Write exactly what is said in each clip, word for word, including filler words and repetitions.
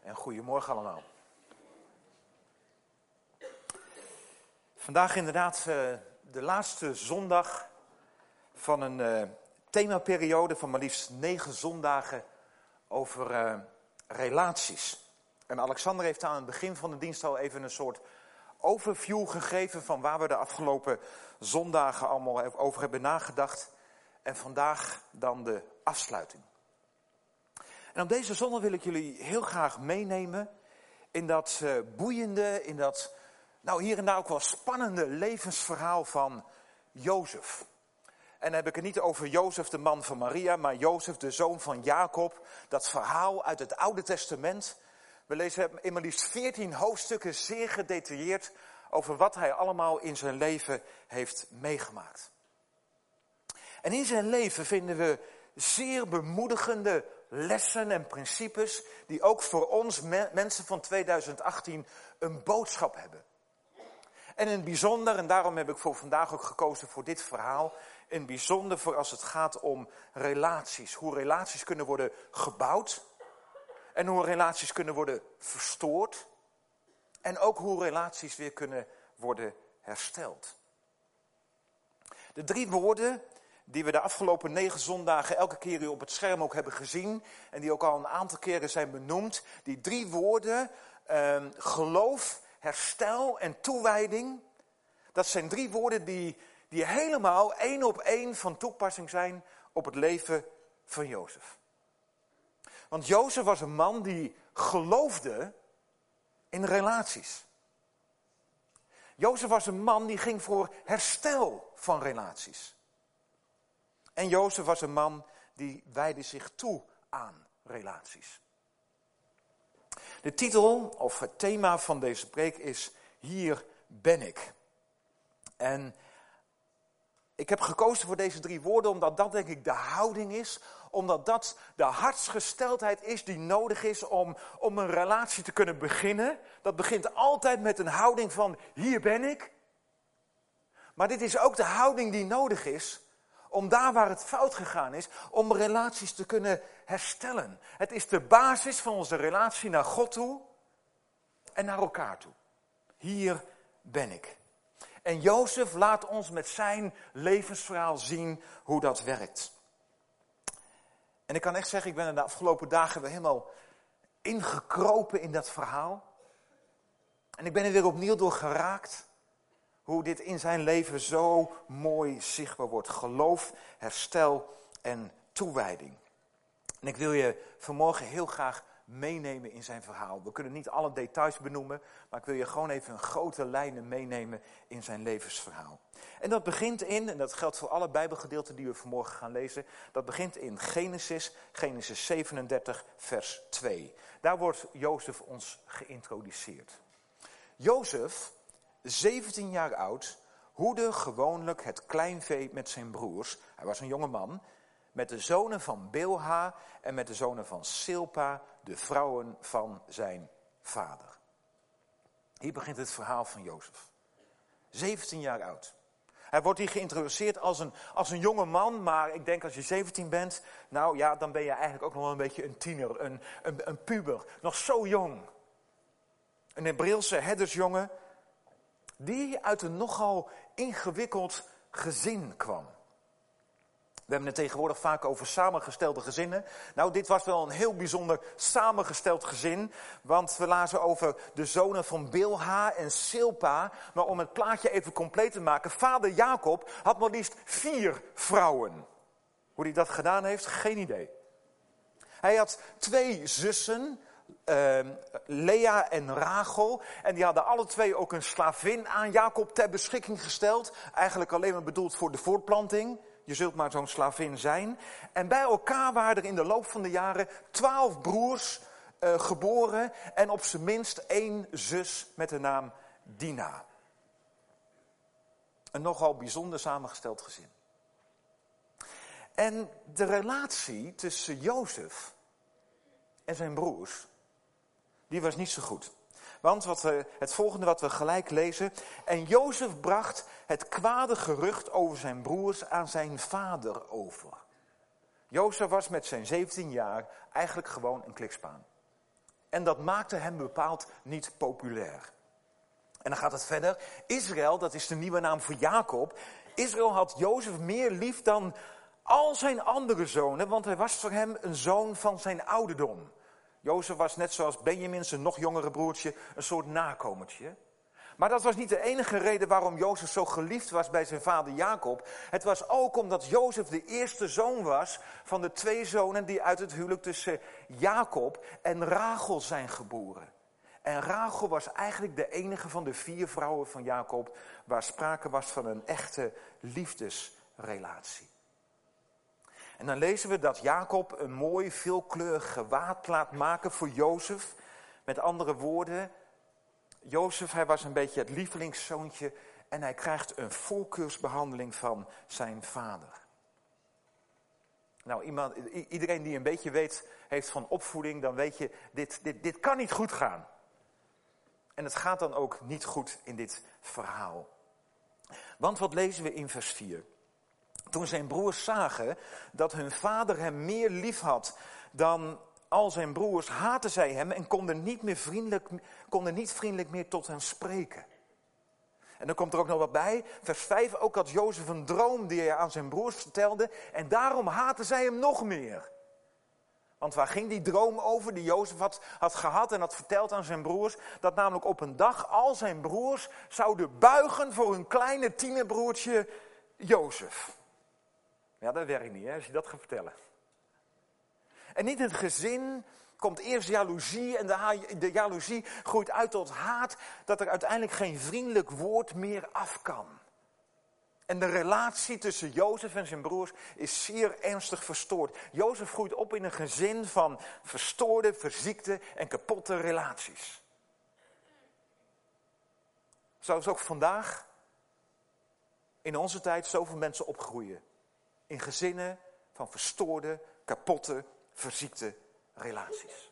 En goedemorgen allemaal. Vandaag inderdaad uh, de laatste zondag van een uh, themaperiode van maar liefst negen zondagen over uh, relaties. En Alexander heeft aan het begin van de dienst al even een soort overview gegeven van waar we de afgelopen zondagen allemaal over hebben nagedacht. En vandaag dan de afsluiting. En op deze zondag wil ik jullie heel graag meenemen in dat uh, boeiende, in dat nou hier en daar ook wel spannende levensverhaal van Jozef. En dan heb ik het niet over Jozef, de man van Maria, maar Jozef, de zoon van Jacob. Dat verhaal uit het Oude Testament. We lezen in maar liefst veertien hoofdstukken zeer gedetailleerd over wat hij allemaal in zijn leven heeft meegemaakt. En in zijn leven vinden we zeer bemoedigende lessen en principes die ook voor ons me- mensen van tweeduizend achttien een boodschap hebben. En in het bijzonder, en daarom heb ik voor vandaag ook gekozen voor dit verhaal, in het bijzonder voor als het gaat om relaties. Hoe relaties kunnen worden gebouwd en hoe relaties kunnen worden verstoord. En ook hoe relaties weer kunnen worden hersteld. De drie woorden die we de afgelopen negen zondagen elke keer hier op het scherm ook hebben gezien. En die ook al een aantal keren zijn benoemd. Die drie woorden, eh, geloof, herstel en toewijding. Dat zijn drie woorden die, die helemaal één op één van toepassing zijn op het leven van Jozef. Want Jozef was een man die geloofde in relaties. Jozef was een man die ging voor herstel van relaties. En Jozef was een man die wijdde zich toe aan relaties. De titel of het thema van deze preek is Hier ben ik. En ik heb gekozen voor deze drie woorden omdat dat denk ik de houding is. Omdat dat de hartsgesteldheid is die nodig is om, om een relatie te kunnen beginnen. Dat begint altijd met een houding van hier ben ik. Maar dit is ook de houding die nodig is om daar waar het fout gegaan is, om relaties te kunnen herstellen. Het is de basis van onze relatie naar God toe en naar elkaar toe. Hier ben ik. En Jozef laat ons met zijn levensverhaal zien hoe dat werkt. En ik kan echt zeggen, ik ben er de afgelopen dagen weer helemaal ingekropen in dat verhaal. En ik ben er weer opnieuw door geraakt. Hoe dit in zijn leven zo mooi zichtbaar wordt. Geloof, herstel en toewijding. En ik wil je vanmorgen heel graag meenemen in zijn verhaal. We kunnen niet alle details benoemen, maar ik wil je gewoon even een grote lijnen meenemen in zijn levensverhaal. En dat begint in, en dat geldt voor alle Bijbelgedeelten die we vanmorgen gaan lezen, dat begint in Genesis, Genesis zevenendertig, vers twee. Daar wordt Jozef ons geïntroduceerd. Jozef, zeventien jaar oud, hoedde gewoonlijk het kleinvee met zijn broers. Hij was een jonge man, met de zonen van Bilha en met de zonen van Silpa, de vrouwen van zijn vader. Hier begint het verhaal van Jozef. zeventien jaar oud. Hij wordt hier geïntroduceerd als een, als een jonge man, maar ik denk als je zeventien bent, nou ja, dan ben je eigenlijk ook nog wel een beetje een tiener, een, een, een puber. Nog zo jong. Een Hebreeuwse herdersjongen die uit een nogal ingewikkeld gezin kwam. We hebben het tegenwoordig vaak over samengestelde gezinnen. Nou, dit was wel een heel bijzonder samengesteld gezin. Want we lazen over de zonen van Bilha en Silpa. Maar om het plaatje even compleet te maken. Vader Jacob had maar liefst vier vrouwen. Hoe hij dat gedaan heeft, geen idee. Hij had twee zussen, Uh, Lea en Rachel. En die hadden alle twee ook een slavin aan Jacob ter beschikking gesteld. Eigenlijk alleen maar bedoeld voor de voortplanting. Je zult maar zo'n slavin zijn. En bij elkaar waren er in de loop van de jaren twaalf broers uh, geboren. En op zijn minst één zus met de naam Dina. Een nogal bijzonder samengesteld gezin. En de relatie tussen Jozef en zijn broers, die was niet zo goed. Want wat we, het volgende wat we gelijk lezen. En Jozef bracht het kwade gerucht over zijn broers aan zijn vader over. Jozef was met zijn zeventien jaar eigenlijk gewoon een klikspaan. En dat maakte hem bepaald niet populair. En dan gaat het verder. Israël, dat is de nieuwe naam voor Jacob. Israël had Jozef meer lief dan al zijn andere zonen, want hij was voor hem een zoon van zijn ouderdom. Jozef was net zoals Benjamin, zijn nog jongere broertje, een soort nakomertje. Maar dat was niet de enige reden waarom Jozef zo geliefd was bij zijn vader Jacob. Het was ook omdat Jozef de eerste zoon was van de twee zonen die uit het huwelijk tussen Jacob en Rachel zijn geboren. En Rachel was eigenlijk de enige van de vier vrouwen van Jacob waar sprake was van een echte liefdesrelatie. En dan lezen we dat Jacob een mooi veelkleurig gewaad laat maken voor Jozef. Met andere woorden, Jozef, hij was een beetje het lievelingszoontje en hij krijgt een voorkeursbehandeling van zijn vader. Nou, iemand, iedereen die een beetje weet, heeft van opvoeding, dan weet je, dit, dit, dit kan niet goed gaan. En het gaat dan ook niet goed in dit verhaal. Want wat lezen we in vers vier? Toen zijn broers zagen dat hun vader hem meer lief had dan al zijn broers, haatten zij hem en konden niet, meer vriendelijk, konden niet vriendelijk meer tot hem spreken. En dan komt er ook nog wat bij, vers vijf, ook had Jozef een droom die hij aan zijn broers vertelde en daarom haatten zij hem nog meer. Want waar ging die droom over die Jozef had, had gehad en had verteld aan zijn broers? Dat namelijk op een dag al zijn broers zouden buigen voor hun kleine tienerbroertje Jozef. Ja, dat werkt niet, hè, als je dat gaat vertellen. En niet in het gezin komt eerst jaloezie en de, de jaloezie groeit uit tot haat, dat er uiteindelijk geen vriendelijk woord meer af kan. En de relatie tussen Jozef en zijn broers is zeer ernstig verstoord. Jozef groeit op in een gezin van verstoorde, verziekte en kapotte relaties. Zoals ook vandaag in onze tijd zoveel mensen opgroeien. In gezinnen van verstoorde, kapotte, verziekte relaties.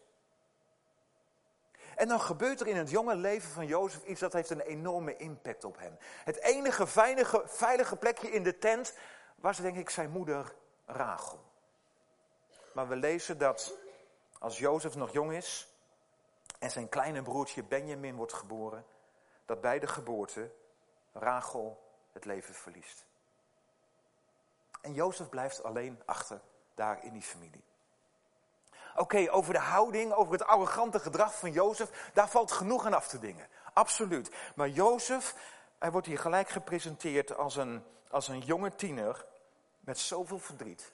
En dan gebeurt er in het jonge leven van Jozef iets dat heeft een enorme impact op hem. Het enige veilige, veilige plekje in de tent was denk ik zijn moeder Rachel. Maar we lezen dat als Jozef nog jong is en zijn kleine broertje Benjamin wordt geboren, dat bij de geboorte Rachel het leven verliest. En Jozef blijft alleen achter daar in die familie. Oké, okay, over de houding, over het arrogante gedrag van Jozef, daar valt genoeg aan af te dingen. Absoluut. Maar Jozef, hij wordt hier gelijk gepresenteerd als een, als een jonge tiener met zoveel verdriet.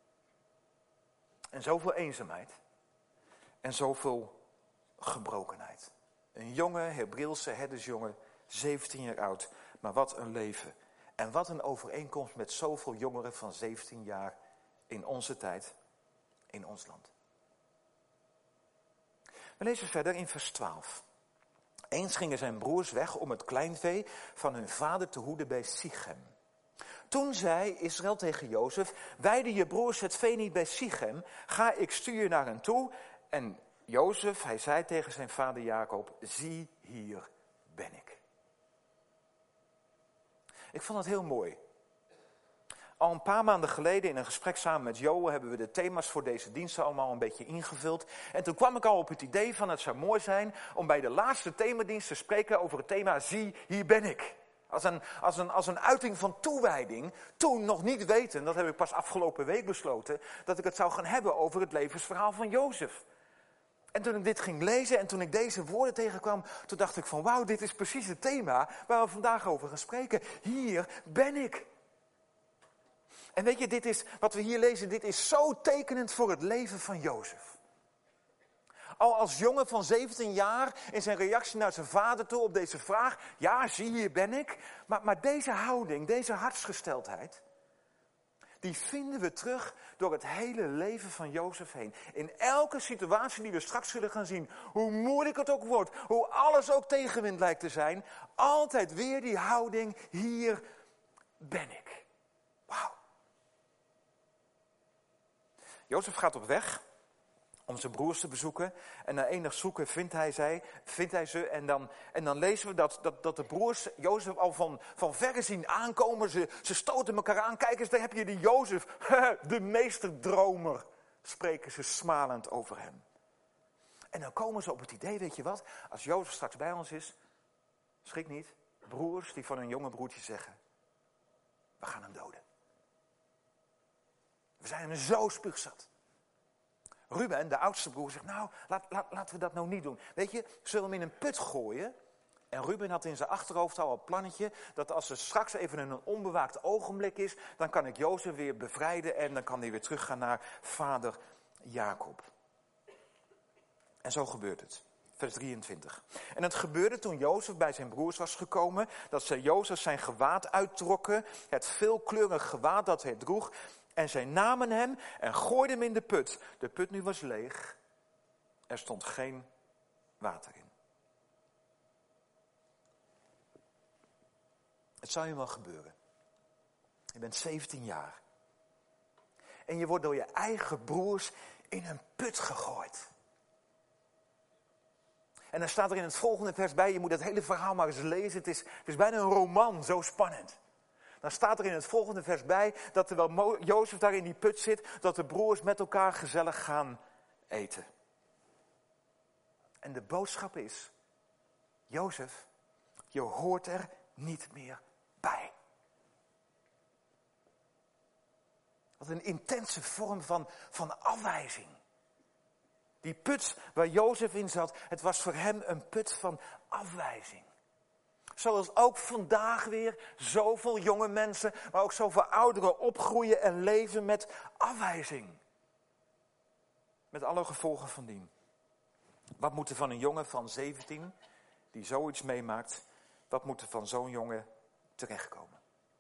En zoveel eenzaamheid. En zoveel gebrokenheid. Een jonge Hebreeuwse herdersjongen, zeventien jaar oud. Maar wat een leven. En wat een overeenkomst met zoveel jongeren van zeventien jaar in onze tijd, in ons land. We lezen verder in vers twaalf. Eens gingen zijn broers weg om het kleinvee van hun vader te hoeden bij Sichem. Toen zei Israël tegen Jozef, weiden je broers het vee niet bij Sichem, ga ik stuur naar hen toe. En Jozef, hij zei tegen zijn vader Jacob, zie hier ben ik. Ik vond het heel mooi. Al een paar maanden geleden in een gesprek samen met Joel hebben we de thema's voor deze diensten allemaal een beetje ingevuld. En toen kwam ik al op het idee van het zou mooi zijn om bij de laatste themadienst te spreken over het thema zie, hier ben ik. Als een, als een, als een uiting van toewijding, toen nog niet weten, dat heb ik pas afgelopen week besloten, dat ik het zou gaan hebben over het levensverhaal van Jozef. En toen ik dit ging lezen en toen ik deze woorden tegenkwam, toen dacht ik van wauw, dit is precies het thema waar we vandaag over gaan spreken. Hier ben ik. En weet je, dit is, wat we hier lezen, dit is zo tekenend voor het leven van Jozef. Al als jongen van zeventien jaar in zijn reactie naar zijn vader toe op deze vraag, ja, zie hier ben ik. Maar, maar deze houding, deze hartsgesteldheid, die vinden we terug door het hele leven van Jozef heen. In elke situatie die we straks zullen gaan zien, hoe moeilijk het ook wordt, hoe alles ook tegenwind lijkt te zijn, altijd weer die houding, hier ben ik. Wauw. Jozef gaat op weg om zijn broers te bezoeken. En na enig zoeken vindt hij, zij, vindt hij ze. En dan, en dan lezen we dat, dat, dat de broers Jozef al van, van verre zien aankomen. Ze, ze stoten elkaar aan. Kijk eens, daar heb je die Jozef. De meesterdromer. Spreken ze smalend over hem. En dan komen ze op het idee, weet je wat, als Jozef straks bij ons is, schrik niet, broers die van hun jonge broertje zeggen, we gaan hem doden. We zijn hem zo spuugzat. Ruben, de oudste broer, zegt, nou, laat, laat, laten we dat nou niet doen. Weet je, zullen we hem in een put gooien? En Ruben had in zijn achterhoofd al een plannetje, dat als er straks even een onbewaakt ogenblik is, dan kan ik Jozef weer bevrijden en dan kan hij weer teruggaan naar vader Jacob. En zo gebeurt het. Vers drieëntwintig. En het gebeurde toen Jozef bij zijn broers was gekomen, dat zij Jozef zijn gewaad uittrokken, het veelkleurig gewaad dat hij droeg, en zij namen hem en gooiden hem in de put. De put nu was leeg, er stond geen water in. Het zou je wel gebeuren. Je bent zeventien jaar. En je wordt door je eigen broers in een put gegooid. En dan staat er in het volgende vers bij, je moet het hele verhaal maar eens lezen. Het is, het is bijna een roman, zo spannend. Dan staat er in het volgende vers bij, dat terwijl Mo- Jozef daar in die put zit, dat de broers met elkaar gezellig gaan eten. En de boodschap is, Jozef, je hoort er niet meer bij. Wat een intense vorm van, van afwijzing. Die put waar Jozef in zat, het was voor hem een put van afwijzing. Zoals ook vandaag weer zoveel jonge mensen, maar ook zoveel ouderen opgroeien en leven met afwijzing. Met alle gevolgen van dien. Wat moet er van een jongen van zeventien, die zoiets meemaakt, wat moet er van zo'n jongen terechtkomen?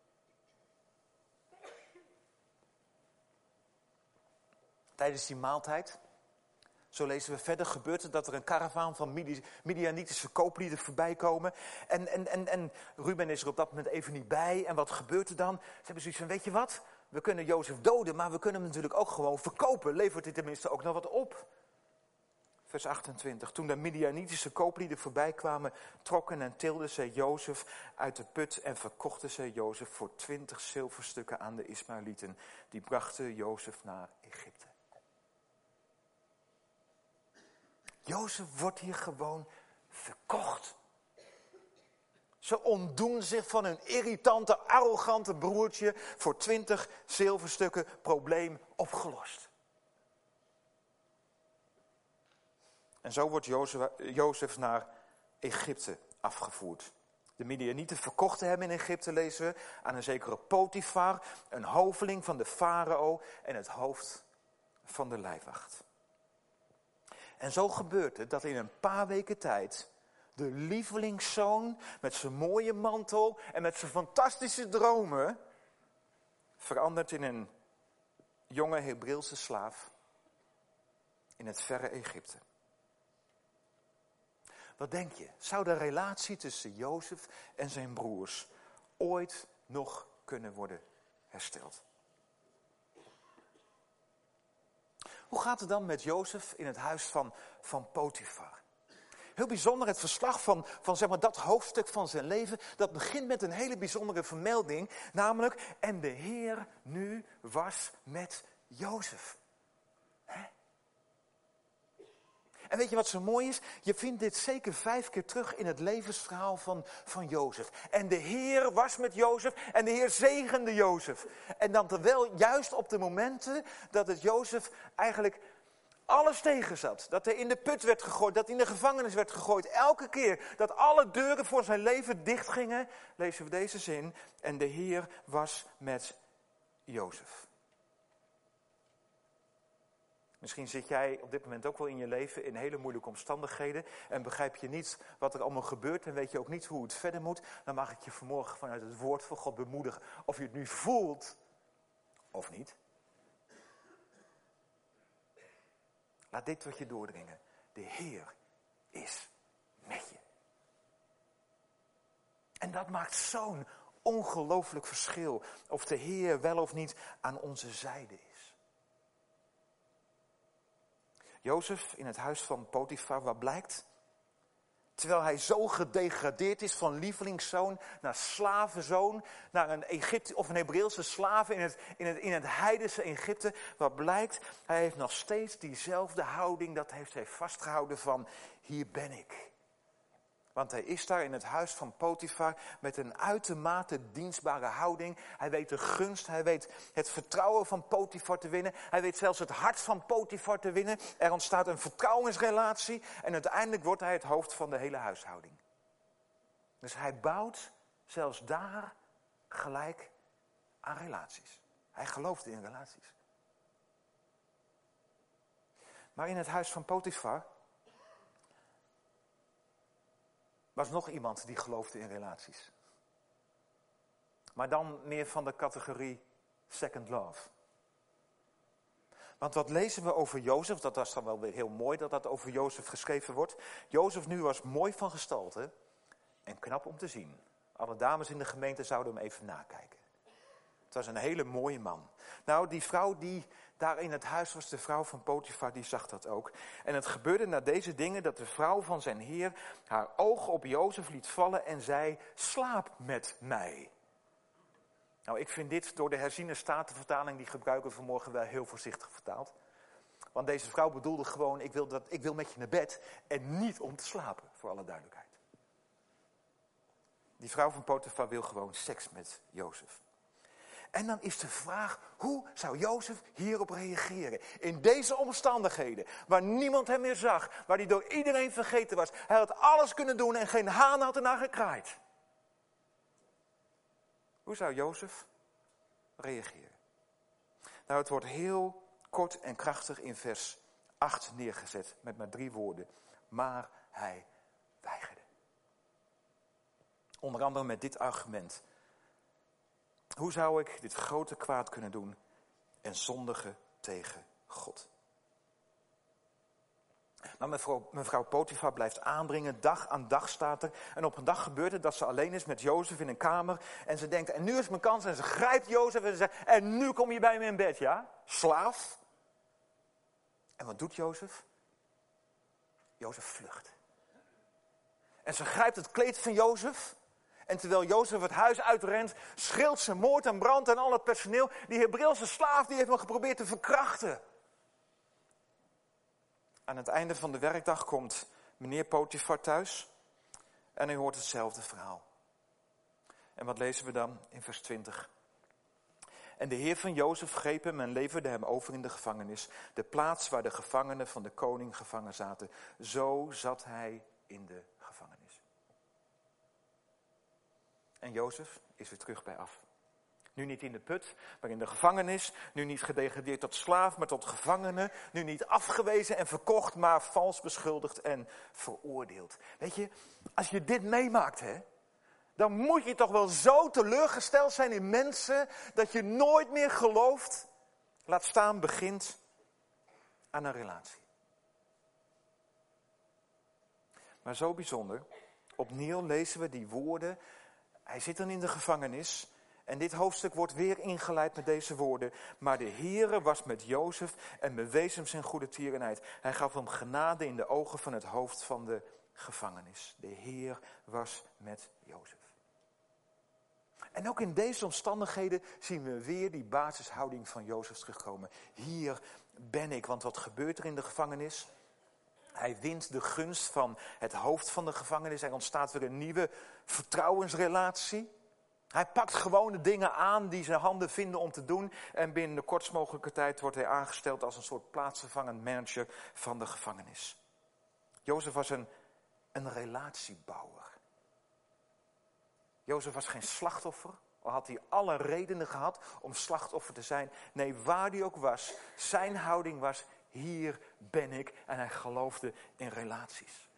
Tijdens die maaltijd, zo lezen we verder, gebeurt het dat er een karavaan van Midianitische kooplieden voorbij komen. En, en, en, en Ruben is er op dat moment even niet bij. En wat gebeurt er dan? Ze hebben zoiets van, weet je wat? We kunnen Jozef doden, maar we kunnen hem natuurlijk ook gewoon verkopen. Levert hij tenminste ook nog wat op? Vers achtentwintig. Toen de Midianitische kooplieden voorbij kwamen, trokken en tilden zij Jozef uit de put en verkochten zij Jozef voor twintig zilverstukken aan de Ismaëlieten. Die brachten Jozef naar Egypte. Jozef wordt hier gewoon verkocht. Ze ontdoen zich van hun irritante, arrogante broertje voor twintig zilverstukken, probleem opgelost. En zo wordt Jozef, Jozef naar Egypte afgevoerd. De Midianieten verkochten hem in Egypte, lezen we, aan een zekere Potifar, een hoveling van de farao en het hoofd van de lijfwacht. En zo gebeurt het dat in een paar weken tijd de lievelingszoon met zijn mooie mantel en met zijn fantastische dromen verandert in een jonge Hebreeuwse slaaf in het verre Egypte. Wat denk je? Zou de relatie tussen Jozef en zijn broers ooit nog kunnen worden hersteld? Hoe gaat het dan met Jozef in het huis van, van Potifar? Heel bijzonder, het verslag van, van zeg maar, dat hoofdstuk van zijn leven, dat begint met een hele bijzondere vermelding, namelijk, en de Heer nu was met Jozef. Hè? En weet je wat zo mooi is? Je vindt dit zeker vijf keer terug in het levensverhaal van, van Jozef. En de Heer was met Jozef en de Heer zegende Jozef. En dan terwijl juist op de momenten dat het Jozef eigenlijk alles tegen zat. Dat hij in de put werd gegooid, dat hij in de gevangenis werd gegooid. Elke keer dat alle deuren voor zijn leven dichtgingen, lezen we deze zin. En de Heer was met Jozef. Misschien zit jij op dit moment ook wel in je leven in hele moeilijke omstandigheden en begrijp je niet wat er allemaal gebeurt en weet je ook niet hoe het verder moet. Dan mag ik je vanmorgen vanuit het woord van God bemoedigen of je het nu voelt of niet. Laat dit tot je doordringen. De Heer is met je. En dat maakt zo'n ongelooflijk verschil of de Heer wel of niet aan onze zijde is. Jozef in het huis van Potifar, wat blijkt? Terwijl hij zo gedegradeerd is van lievelingszoon naar slavenzoon, naar een Egypte of een Hebreeuwse slaaf in het, in het, in het heidense Egypte. Wat blijkt, hij heeft nog steeds diezelfde houding, dat heeft hij vastgehouden van, hier ben ik. Want hij is daar in het huis van Potifar met een uitermate dienstbare houding. Hij weet de gunst, hij weet het vertrouwen van Potifar te winnen. Hij weet zelfs het hart van Potifar te winnen. Er ontstaat een vertrouwensrelatie en uiteindelijk wordt hij het hoofd van de hele huishouding. Dus hij bouwt zelfs daar gelijk aan relaties. Hij geloofde in relaties. Maar in het huis van Potifar was nog iemand die geloofde in relaties. Maar dan meer van de categorie second love. Want wat lezen we over Jozef, dat was dan wel weer heel mooi dat dat over Jozef geschreven wordt. Jozef nu was mooi van gestalte en knap om te zien. Alle dames in de gemeente zouden hem even nakijken. Het was een hele mooie man. Nou, die vrouw die daar in het huis was, de vrouw van Potifar, die zag dat ook. En het gebeurde na deze dingen dat de vrouw van zijn heer haar oog op Jozef liet vallen en zei, slaap met mij. Nou, ik vind dit door de herziene statenvertaling, die gebruiken we vanmorgen wel heel voorzichtig vertaald. Want deze vrouw bedoelde gewoon, ik wil, dat, ik wil met je naar bed en niet om te slapen, voor alle duidelijkheid. Die vrouw van Potifar wil gewoon seks met Jozef. En dan is de vraag, hoe zou Jozef hierop reageren? In deze omstandigheden, waar niemand hem meer zag, waar hij door iedereen vergeten was. Hij had alles kunnen doen en geen haan had ernaar gekraaid. Hoe zou Jozef reageren? Nou, het wordt heel kort en krachtig in vers acht neergezet, met maar drie woorden. Maar hij weigerde. Onder andere met dit argument. Hoe zou ik dit grote kwaad kunnen doen en zondigen tegen God? Maar mevrouw, mevrouw Potifar blijft aandringen, dag aan dag staat er. En op een dag gebeurt het dat ze alleen is met Jozef in een kamer. En ze denkt, en nu is mijn kans. En ze grijpt Jozef en ze zegt, en nu kom je bij me in bed, ja? Slaaf. En wat doet Jozef? Jozef vlucht. En ze grijpt het kleed van Jozef. En terwijl Jozef het huis uitrent, schreeuwt ze moord en brand en al het personeel. Die Hebreeuwse slaaf die heeft hem geprobeerd te verkrachten. Aan het einde van de werkdag komt meneer Potifar thuis en hij hoort hetzelfde verhaal. En wat lezen we dan in vers twintig? En de heer van Jozef greep hem en leverde hem over in de gevangenis, de plaats waar de gevangenen van de koning gevangen zaten. Zo zat hij in de gevangenis. En Jozef is weer terug bij af. Nu niet in de put, maar in de gevangenis. Nu niet gedegradeerd tot slaaf, maar tot gevangene. Nu niet afgewezen en verkocht, maar vals beschuldigd en veroordeeld. Weet je, als je dit meemaakt, hè, dan moet je toch wel zo teleurgesteld zijn in mensen dat je nooit meer gelooft, laat staan begint aan een relatie. Maar zo bijzonder, opnieuw lezen we die woorden. Hij zit dan in de gevangenis en dit hoofdstuk wordt weer ingeleid met deze woorden. Maar de Heere was met Jozef en bewees hem zijn goede tierenheid. Hij gaf hem genade in de ogen van het hoofd van de gevangenis. De Heer was met Jozef. En ook in deze omstandigheden zien we weer die basishouding van Jozef terugkomen. Hier ben ik, want wat gebeurt er in de gevangenis? Hij wint de gunst van het hoofd van de gevangenis. Er ontstaat weer een nieuwe vertrouwensrelatie. Hij pakt gewoon de dingen aan die zijn handen vinden om te doen. En binnen de kortst mogelijke tijd wordt hij aangesteld als een soort plaatsvervangend manager van de gevangenis. Jozef was een, een relatiebouwer. Jozef was geen slachtoffer, al had hij alle redenen gehad om slachtoffer te zijn. Nee, waar hij ook was, zijn houding was, hier ben ik. En hij geloofde in relaties.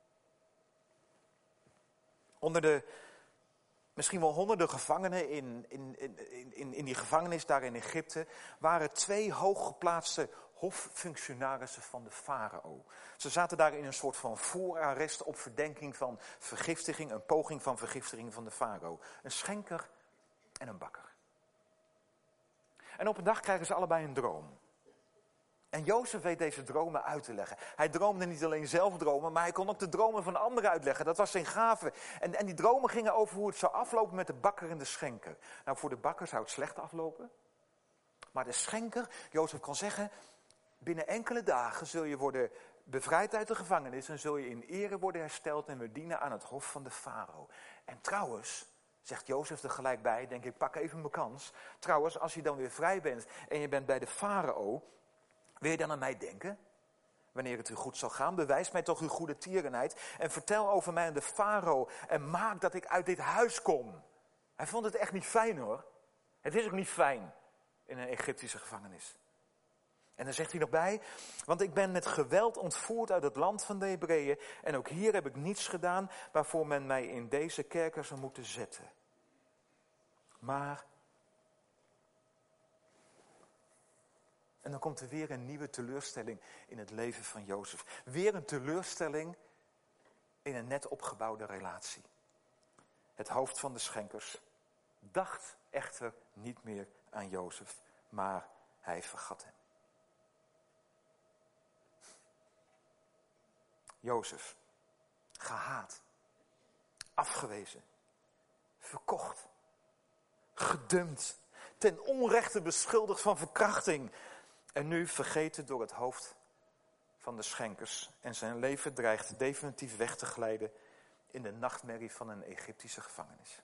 Onder de misschien wel honderden gevangenen in, in, in, in, in die gevangenis daar in Egypte waren twee hooggeplaatste hoffunctionarissen van de farao. Ze zaten daar in een soort van voorarrest op verdenking van vergiftiging, een poging van vergiftiging van de farao. Een schenker en een bakker. En op een dag krijgen ze allebei een droom. En Jozef weet deze dromen uit te leggen. Hij droomde niet alleen zelf dromen, maar hij kon ook de dromen van anderen uitleggen. Dat was zijn gave. En, en die dromen gingen over hoe het zou aflopen met de bakker en de schenker. Nou, voor de bakker zou het slecht aflopen. Maar de schenker, Jozef kon zeggen, binnen enkele dagen zul je worden bevrijd uit de gevangenis en zul je in ere worden hersteld en weer dienen aan het hof van de farao. En trouwens, zegt Jozef er gelijk bij, denk ik, pak even mijn kans. Trouwens, als je dan weer vrij bent en je bent bij de farao, wil je dan aan mij denken? Wanneer het u goed zal gaan, bewijs mij toch uw goede tierenheid en vertel over mij aan de farao en maak dat ik uit dit huis kom. Hij vond het echt niet fijn hoor. Het is ook niet fijn in een Egyptische gevangenis. En dan zegt hij nog bij, want ik ben met geweld ontvoerd uit het land van de Hebreeën en ook hier heb ik niets gedaan waarvoor men mij in deze kerker zou moeten zetten. Maar, en dan komt er weer een nieuwe teleurstelling in het leven van Jozef. Weer een teleurstelling in een net opgebouwde relatie. Het hoofd van de schenkers dacht echter niet meer aan Jozef, maar hij vergat hem. Jozef, gehaat, afgewezen, verkocht, gedumpt, ten onrechte beschuldigd van verkrachting en nu vergeten door het hoofd van de schenkers en zijn leven dreigt definitief weg te glijden in de nachtmerrie van een Egyptische gevangenis.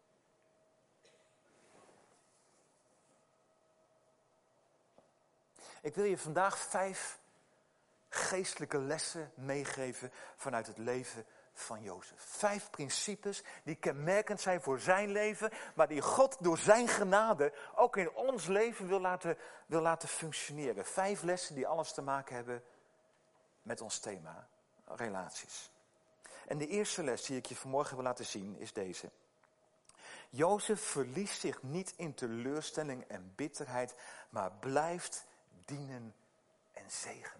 Ik wil je vandaag vijf geestelijke lessen meegeven vanuit het leven van Jozef. Vijf principes die kenmerkend zijn voor zijn leven, maar die God door zijn genade ook in ons leven wil laten, wil laten functioneren. Vijf lessen die alles te maken hebben met ons thema, relaties. En de eerste les die ik je vanmorgen wil laten zien is deze. Jozef verliest zich niet in teleurstelling en bitterheid, maar blijft dienen en zegenen.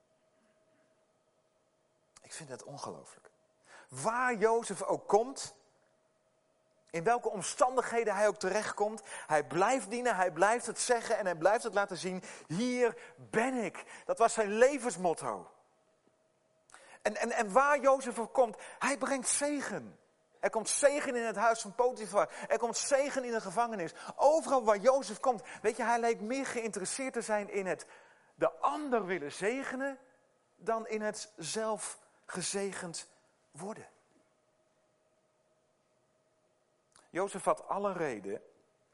Ik vind dat ongelooflijk. Waar Jozef ook komt, in welke omstandigheden hij ook terechtkomt, hij blijft dienen, hij blijft het zeggen en hij blijft het laten zien. Hier ben ik. Dat was zijn levensmotto. En, en, en waar Jozef ook komt, hij brengt zegen. Er komt zegen in het huis van Potifar. Er komt zegen in de gevangenis. Overal waar Jozef komt, weet je, hij lijkt meer geïnteresseerd te zijn in het de ander willen zegenen dan in het zelf gezegend worden. Jozef had alle reden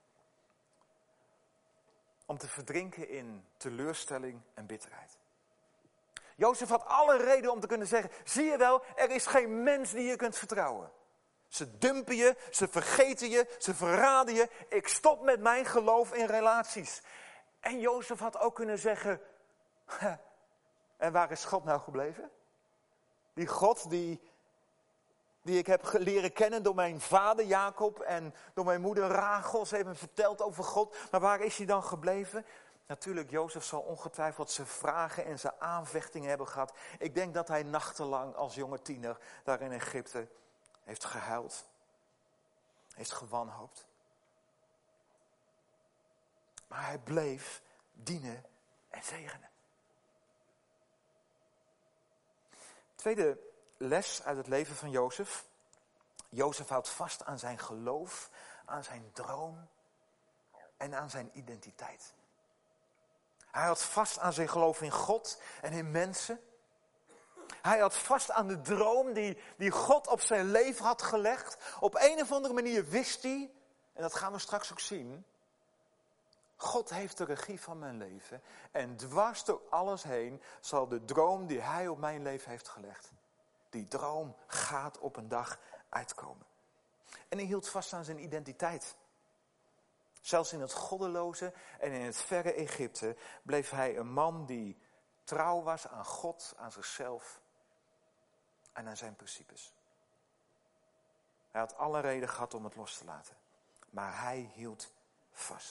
om te verdrinken in teleurstelling en bitterheid. Jozef had alle reden om te kunnen zeggen, zie je wel, er is geen mens die je kunt vertrouwen. Ze dumpen je, ze vergeten je, ze verraden je. Ik stop met mijn geloof in relaties. En Jozef had ook kunnen zeggen, en waar is God nou gebleven? Die God die, die ik heb leren kennen door mijn vader Jacob en door mijn moeder Rachel. Ze hebben me verteld over God. Maar waar is hij dan gebleven? Natuurlijk, Jozef zal ongetwijfeld zijn vragen en zijn aanvechtingen hebben gehad. Ik denk dat hij nachtenlang als jonge tiener daar in Egypte heeft gehuild. Heeft gewanhoopt. Maar hij bleef dienen en zegenen. Tweede les uit het leven van Jozef. Jozef houdt vast aan zijn geloof, aan zijn droom en aan zijn identiteit. Hij houdt vast aan zijn geloof in God en in mensen. Hij had vast aan de droom die, die God op zijn leven had gelegd. Op een of andere manier wist hij, en dat gaan we straks ook zien, God heeft de regie van mijn leven. En dwars door alles heen zal de droom die hij op mijn leven heeft gelegd, die droom gaat op een dag uitkomen. En hij hield vast aan zijn identiteit. Zelfs in het goddeloze en in het verre Egypte bleef hij een man die trouw was aan God, aan zichzelf en aan zijn principes. Hij had alle reden gehad om het los te laten. Maar hij hield vast.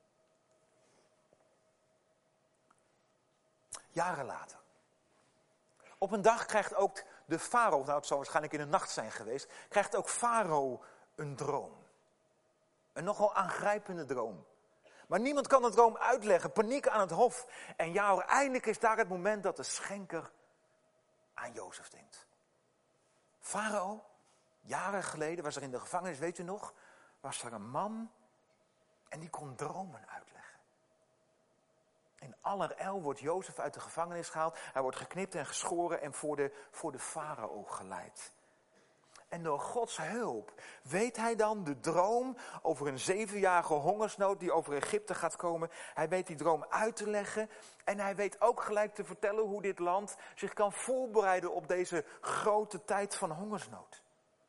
Jaren later. Op een dag krijgt ook de farao, nou het zal waarschijnlijk in de nacht zijn geweest, krijgt ook farao een droom. Een nogal aangrijpende droom. Maar niemand kan de droom uitleggen. Paniek aan het hof. En ja hoor, eindelijk is daar het moment dat de schenker aan Jozef denkt. Farao, jaren geleden was er in de gevangenis, weet u nog, was er een man en die kon dromen uitleggen. In allerijl wordt Jozef uit de gevangenis gehaald. Hij wordt geknipt en geschoren en voor de, voor de farao geleid. En door Gods hulp weet hij dan de droom over een zevenjarige hongersnood die over Egypte gaat komen. Hij weet die droom uit te leggen en hij weet ook gelijk te vertellen hoe dit land zich kan voorbereiden op deze grote tijd van hongersnood.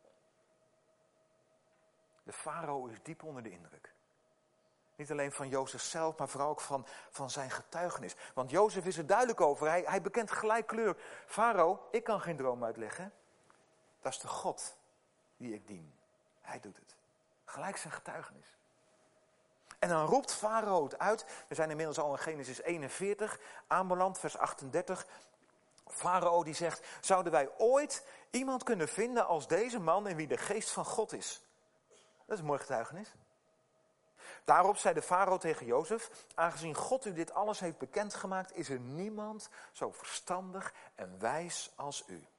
De farao is diep onder de indruk. Niet alleen van Jozef zelf, maar vooral ook van, van zijn getuigenis. Want Jozef is er duidelijk over. Hij, hij bekent gelijk kleur. Farao, ik kan geen droom uitleggen. Dat is de God die ik dien. Hij doet het. Gelijk zijn getuigenis. En dan roept Farao het uit. We zijn inmiddels al in Genesis eenenveertig aanbeland, vers achtendertig. Farao die zegt, zouden wij ooit iemand kunnen vinden als deze man in wie de geest van God is? Dat is een mooi getuigenis. Daarop zei de farao tegen Jozef, aangezien God u dit alles heeft bekendgemaakt, is er niemand zo verstandig en wijs als u.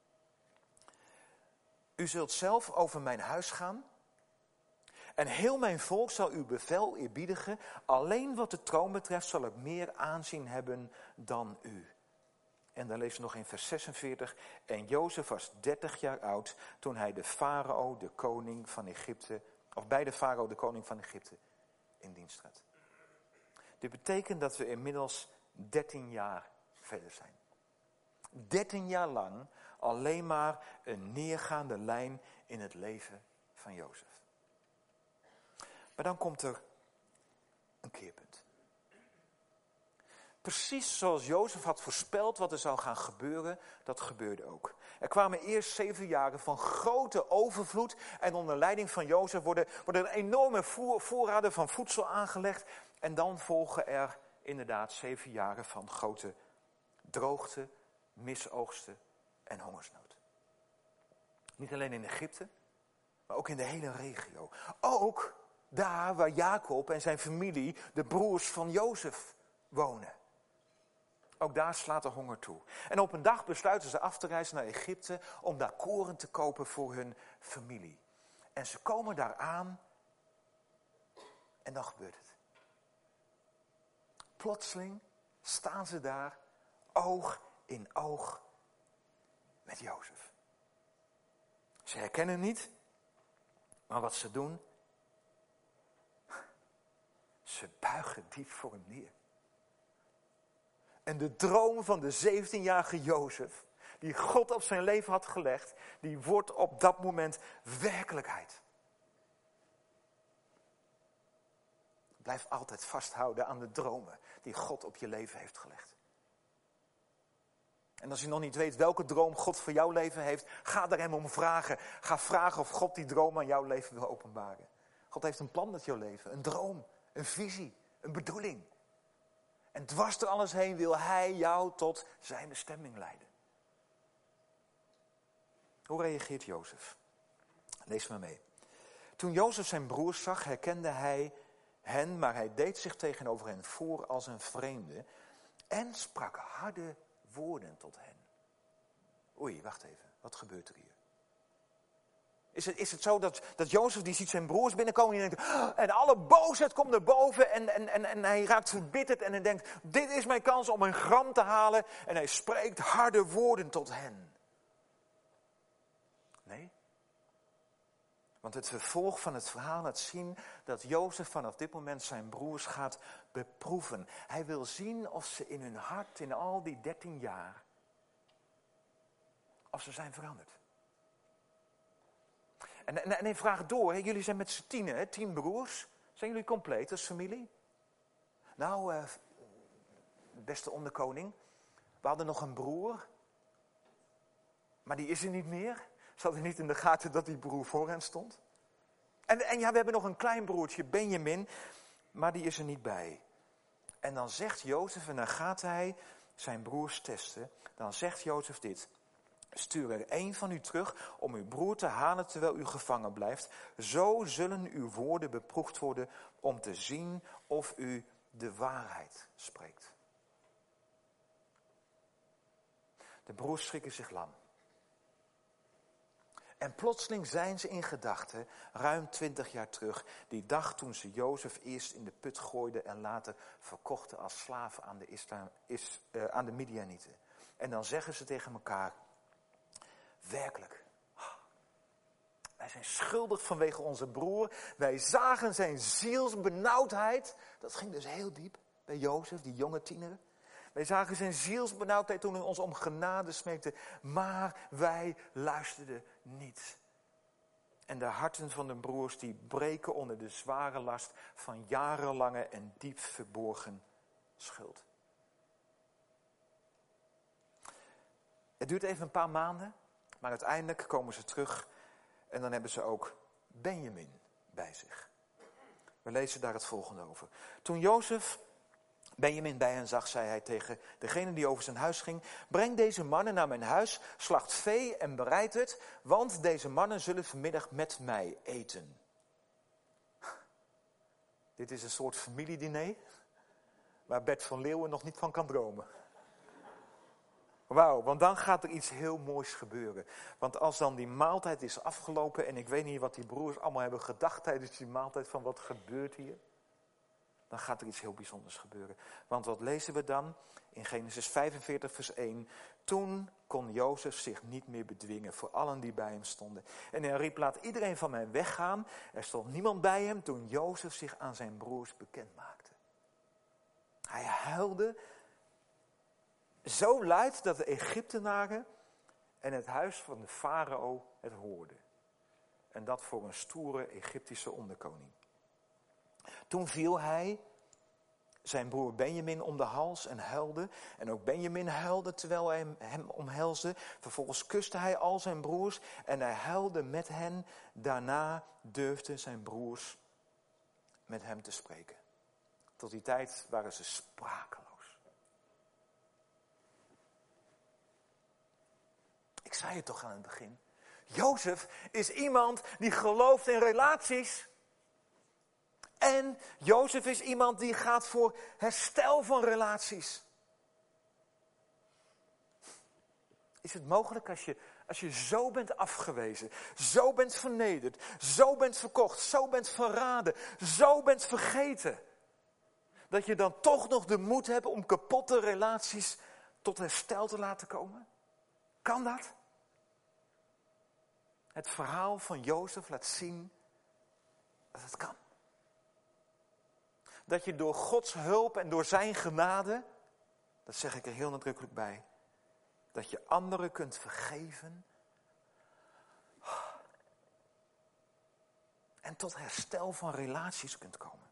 U zult zelf over mijn huis gaan en heel mijn volk zal uw bevel eerbiedigen. Alleen wat de troon betreft zal ik meer aanzien hebben dan u. En dan lees je nog in vers zesenveertig. En Jozef was dertig jaar oud toen hij de farao, de koning van Egypte, of bij de farao, de koning van Egypte, in dienst trad. Dit betekent dat we inmiddels dertien jaar verder zijn. dertien jaar lang alleen maar een neergaande lijn in het leven van Jozef. Maar dan komt er een keerpunt. Precies zoals Jozef had voorspeld wat er zou gaan gebeuren, dat gebeurde ook. Er kwamen eerst zeven jaren van grote overvloed en onder leiding van Jozef worden, worden er enorme voer, voorraden van voedsel aangelegd. En dan volgen er inderdaad zeven jaren van grote droogte, misoogsten en hongersnood. Niet alleen in Egypte, maar ook in de hele regio. Ook daar waar Jacob en zijn familie, de broers van Jozef, wonen. Ook daar slaat de honger toe. En op een dag besluiten ze af te reizen naar Egypte om daar koren te kopen voor hun familie. En ze komen daar aan en dan gebeurt het. Plotseling staan ze daar oog in oog met Jozef. Ze herkennen hem niet, maar wat ze doen, ze buigen diep voor hem neer. En de droom van de zeventienjarige Jozef, die God op zijn leven had gelegd, die wordt op dat moment werkelijkheid. Blijf altijd vasthouden aan de dromen die God op je leven heeft gelegd. En als je nog niet weet welke droom God voor jouw leven heeft, ga er hem om vragen. Ga vragen of God die droom aan jouw leven wil openbaren. God heeft een plan met jouw leven, een droom, een visie, een bedoeling. En dwars door alles heen wil hij jou tot zijn bestemming leiden. Hoe reageert Jozef? Lees maar mee. Toen Jozef zijn broers zag, herkende hij hen, maar hij deed zich tegenover hen voor als een vreemde en sprak harde woorden tot hen. Oei, wacht even, wat gebeurt er hier? Is het, is het zo dat, dat Jozef die ziet zijn broers binnenkomen en denkt, oh, en alle boosheid komt naar boven en, en, en, en hij raakt verbitterd en hij denkt, dit is mijn kans om een gram te halen en hij spreekt harde woorden tot hen. Nee. Want het vervolg van het verhaal laat zien dat Jozef vanaf dit moment zijn broers gaat beproeven. Hij wil zien of ze in hun hart in al die dertien jaar, of ze zijn veranderd. En, en, en hij vraagt door, hè, jullie zijn met z'n tienen, hè, tien broers. Zijn jullie compleet als familie? Nou, uh, beste onderkoning, we hadden nog een broer, maar die is er niet meer. Ze hadden niet in de gaten dat die broer voor hen stond. En, en ja, we hebben nog een klein broertje, Benjamin, maar die is er niet bij. En dan zegt Jozef, en dan gaat hij zijn broers testen, dan zegt Jozef dit. Stuur er één van u terug om uw broer te halen terwijl u gevangen blijft. Zo zullen uw woorden beproefd worden om te zien of u de waarheid spreekt. De broers schrikken zich lam. En plotseling zijn ze in gedachten, ruim twintig jaar terug, die dag toen ze Jozef eerst in de put gooiden en later verkochten als slaven aan de, Islam, is, uh, aan de Midianieten. En dan zeggen ze tegen elkaar, werkelijk, wij zijn schuldig vanwege onze broer. Wij zagen zijn zielsbenauwdheid. Dat ging dus heel diep bij Jozef, die jonge tiener. Wij zagen zijn zielsbenauwdheid toen hij ons om genade smeekte. Maar wij luisterden niet. En de harten van de broers die breken onder de zware last van jarenlange en diep verborgen schuld. Het duurt even een paar maanden, maar uiteindelijk komen ze terug en dan hebben ze ook Benjamin bij zich. We lezen daar het volgende over. Toen Jozef Benjamin bij hen zag, zei hij tegen degene die over zijn huis ging, breng deze mannen naar mijn huis, slacht vee en bereid het, want deze mannen zullen vanmiddag met mij eten. Dit is een soort familiediner waar Bert van Leeuwen nog niet van kan dromen. Wauw, want dan gaat er iets heel moois gebeuren. Want als dan die maaltijd is afgelopen en ik weet niet wat die broers allemaal hebben gedacht tijdens die maaltijd van wat gebeurt hier. Dan gaat er iets heel bijzonders gebeuren. Want wat lezen we dan? In Genesis vijfenveertig vers één. Toen kon Jozef zich niet meer bedwingen voor allen die bij hem stonden. En hij riep, laat iedereen van mij weggaan. Er stond niemand bij hem toen Jozef zich aan zijn broers bekend maakte. Hij huilde zo luid dat de Egyptenaren en het huis van de farao het hoorden. En dat voor een stoere Egyptische onderkoning. Toen viel hij zijn broer Benjamin om de hals en huilde. En ook Benjamin huilde terwijl hij hem omhelsde. Vervolgens kuste hij al zijn broers en hij huilde met hen. Daarna durfden zijn broers met hem te spreken. Tot die tijd waren ze sprakeloos. Ik zei het toch aan het begin. Jozef is iemand die gelooft in relaties. En Jozef is iemand die gaat voor herstel van relaties. Is het mogelijk als je, als je zo bent afgewezen, zo bent vernederd, zo bent verkocht, zo bent verraden, zo bent vergeten, dat je dan toch nog de moed hebt om kapotte relaties tot herstel te laten komen? Kan dat? Het verhaal van Jozef laat zien dat het kan. Dat je door Gods hulp en door zijn genade, dat zeg ik er heel nadrukkelijk bij, dat je anderen kunt vergeven en tot herstel van relaties kunt komen.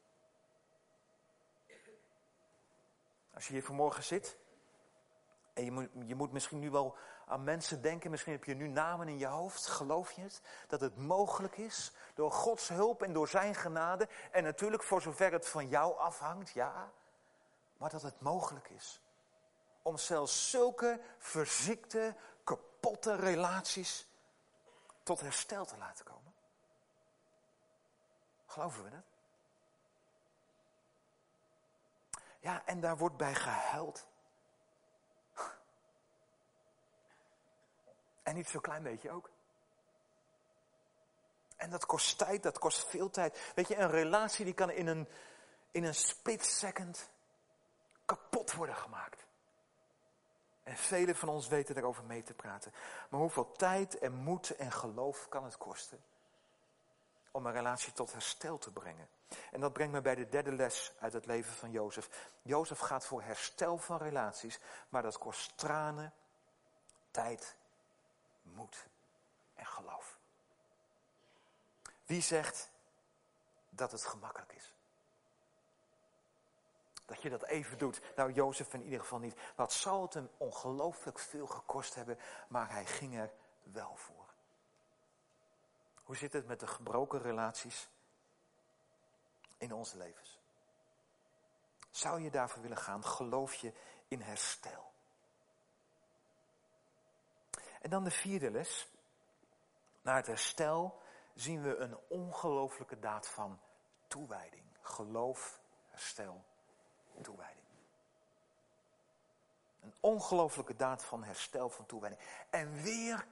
Als je hier vanmorgen zit en je moet, je moet misschien nu wel aan mensen denken, misschien heb je nu namen in je hoofd, geloof je het? Dat het mogelijk is, door Gods hulp en door zijn genade, en natuurlijk voor zover het van jou afhangt, ja, maar dat het mogelijk is om zelfs zulke verziekte, kapotte relaties tot herstel te laten komen. Geloven we dat? Ja, en daar wordt bij gehuild. En niet zo'n klein beetje ook. En dat kost tijd, dat kost veel tijd. Weet je, een relatie die kan in een, in een split second kapot worden gemaakt. En velen van ons weten daarover mee te praten. Maar hoeveel tijd en moed en geloof kan het kosten om een relatie tot herstel te brengen? En dat brengt me bij de derde les uit het leven van Jozef. Jozef gaat voor herstel van relaties, maar dat kost tranen, tijd, moed en geloof. Wie zegt dat het gemakkelijk is? Dat je dat even doet. Nou, Jozef in ieder geval niet. Wat zal het hem ongelooflijk veel gekost hebben, maar hij ging er wel voor. Hoe zit het met de gebroken relaties in onze levens? Zou je daarvoor willen gaan? Geloof je in herstel? En dan de vierde les. Na het herstel zien we een ongelooflijke daad van toewijding. Geloof, herstel, toewijding. Een ongelooflijke daad van herstel, van toewijding. En weer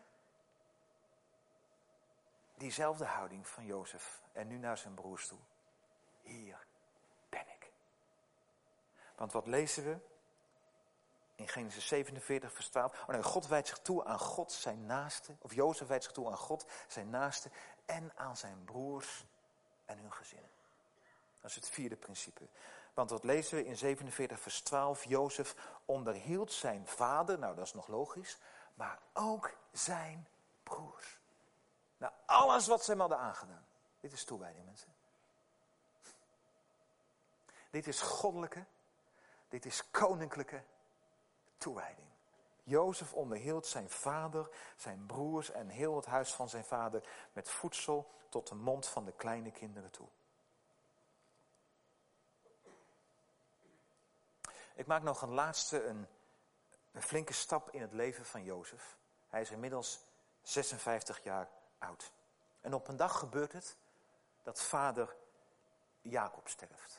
diezelfde houding van Jozef. En nu naar zijn broers toe. Hier ben ik. Want wat lezen we? In Genesis zevenenveertig vers twaalf. Oh nee, God wijdt zich toe aan God zijn naaste. Of Jozef wijdt zich toe aan God zijn naaste. En aan zijn broers en hun gezinnen. Dat is het vierde principe. Want wat lezen we in zevenenveertig vers twaalf? Jozef onderhield zijn vader. Nou, dat is nog logisch. Maar ook zijn broers. Nou, alles wat ze hem hadden aangedaan. Dit is toewijding, mensen. Dit is goddelijke. Dit is koninklijke toewijding. Jozef onderhield zijn vader, zijn broers en heel het huis van zijn vader met voedsel tot de mond van de kleine kinderen toe. Ik maak nog een laatste, een, een flinke stap in het leven van Jozef. Hij is inmiddels zesenvijftig jaar oud. En op een dag gebeurt het dat vader Jacob sterft.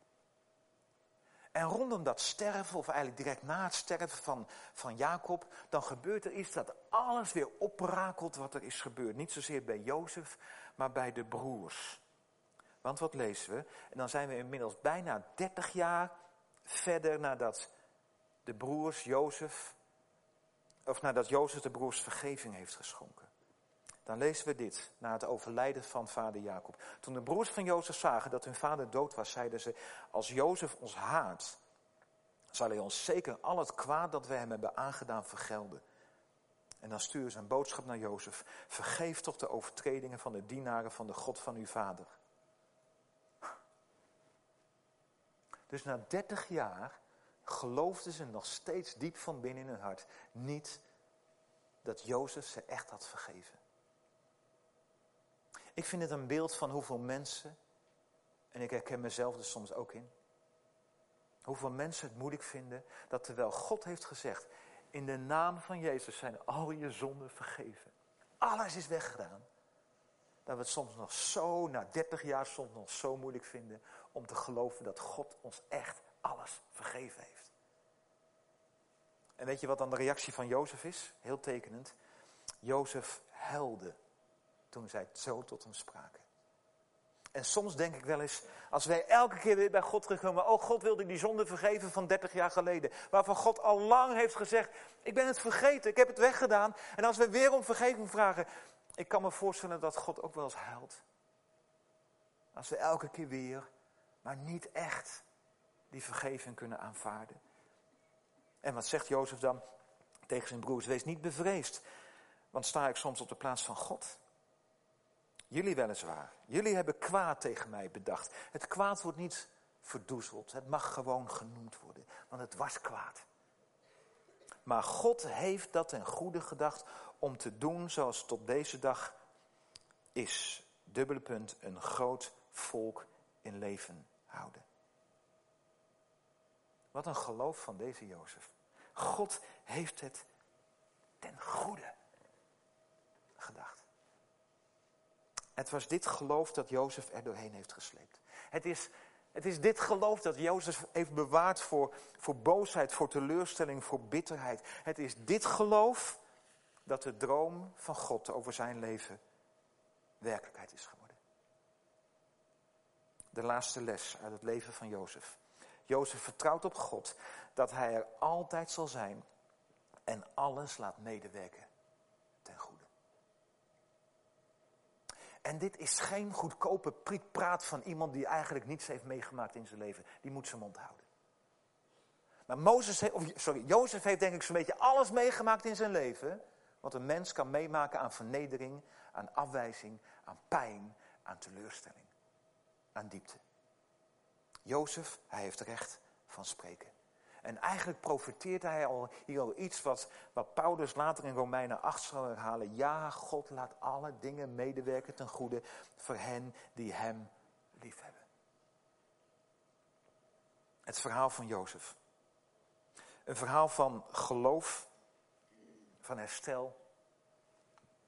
En rondom dat sterven, of eigenlijk direct na het sterven van, van Jacob, dan gebeurt er iets dat alles weer oprakelt wat er is gebeurd. Niet zozeer bij Jozef, maar bij de broers. Want wat lezen we? En dan zijn we inmiddels bijna dertig jaar verder nadat de broers Jozef, of nadat Jozef de broers vergeving heeft geschonken. Dan lezen we dit, na het overlijden van vader Jacob. Toen de broers van Jozef zagen dat hun vader dood was, zeiden ze: als Jozef ons haat, zal hij ons zeker al het kwaad dat we hem hebben aangedaan vergelden. En dan sturen ze een boodschap naar Jozef: vergeef toch de overtredingen van de dienaren van de God van uw vader. Dus na dertig jaar geloofden ze nog steeds diep van binnen in hun hart niet dat Jozef ze echt had vergeven. Ik vind het een beeld van hoeveel mensen, en ik herken mezelf er soms ook in, hoeveel mensen het moeilijk vinden dat terwijl God heeft gezegd, in de naam van Jezus zijn al je zonden vergeven. Alles is weggedaan. Dat we het soms nog zo, na dertig jaar soms nog zo moeilijk vinden om te geloven dat God ons echt alles vergeven heeft. En weet je wat dan de reactie van Jozef is? Heel tekenend. Jozef huilde toen zij zo tot hem spraken. En soms denk ik wel eens, als wij elke keer weer bij God terugkomen, oh, God wilde die zonde vergeven van dertig jaar geleden. Waarvan God al lang heeft gezegd, ik ben het vergeten, ik heb het weggedaan. En als we weer om vergeving vragen, ik kan me voorstellen dat God ook wel eens huilt. Als we elke keer weer, maar niet echt, die vergeving kunnen aanvaarden. En wat zegt Jozef dan tegen zijn broers? Wees niet bevreesd, want sta ik soms op de plaats van God? Jullie weliswaar, jullie hebben kwaad tegen mij bedacht. Het kwaad wordt niet verdoezeld, het mag gewoon genoemd worden, want het was kwaad. Maar God heeft dat ten goede gedacht om te doen zoals het tot deze dag is. Dubbele punt, een groot volk in leven houden. Wat een geloof van deze Jozef. God heeft het ten goede gedacht. Het was dit geloof dat Jozef er doorheen heeft gesleept. Het is, het is dit geloof dat Jozef heeft bewaard voor, voor boosheid, voor teleurstelling, voor bitterheid. Het is dit geloof dat de droom van God over zijn leven werkelijkheid is geworden. De laatste les uit het leven van Jozef. Jozef vertrouwt op God dat hij er altijd zal zijn en alles laat medewerken ten goede. En dit is geen goedkope prietpraat van iemand die eigenlijk niets heeft meegemaakt in zijn leven. Die moet zijn mond houden. Maar Mozes heeft, of, sorry, Jozef heeft denk ik zo'n beetje alles meegemaakt in zijn leven. Wat een mens kan meemaken aan vernedering, aan afwijzing, aan pijn, aan teleurstelling, aan diepte. Jozef, hij heeft recht van spreken. En eigenlijk profeteert hij al hier al iets wat, wat Paulus later in Romeinen acht zal herhalen. Ja, God laat alle dingen medewerken ten goede voor hen die hem liefhebben. Het verhaal van Jozef. Een verhaal van geloof, van herstel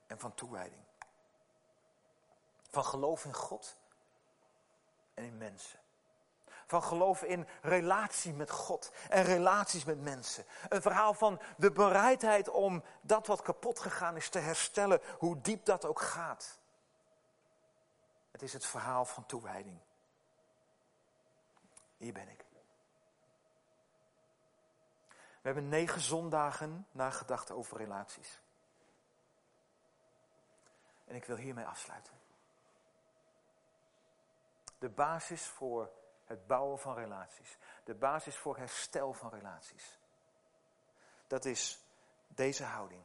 en van toewijding. Van geloof in God en in mensen. Van geloof in relatie met God en relaties met mensen. Een verhaal van de bereidheid om dat wat kapot gegaan is te herstellen, hoe diep dat ook gaat. Het is het verhaal van toewijding. Hier ben ik. We hebben negen zondagen nagedacht over relaties. En ik wil hiermee afsluiten. De basis voor het bouwen van relaties. De basis voor herstel van relaties. Dat is deze houding.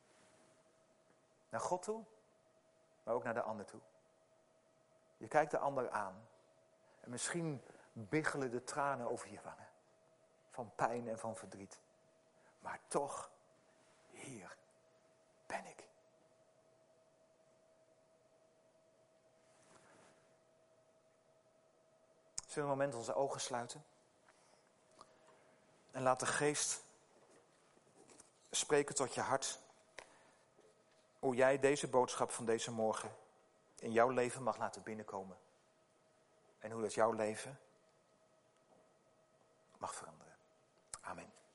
Naar God toe, maar ook naar de ander toe. Je kijkt de ander aan. En misschien biggelen de tranen over je wangen. Van pijn en van verdriet. Maar toch, hier ben ik. Zullen we een moment onze ogen sluiten? En laat de geest spreken tot je hart. Hoe jij deze boodschap van deze morgen in jouw leven mag laten binnenkomen. En hoe dat jouw leven mag veranderen. Amen.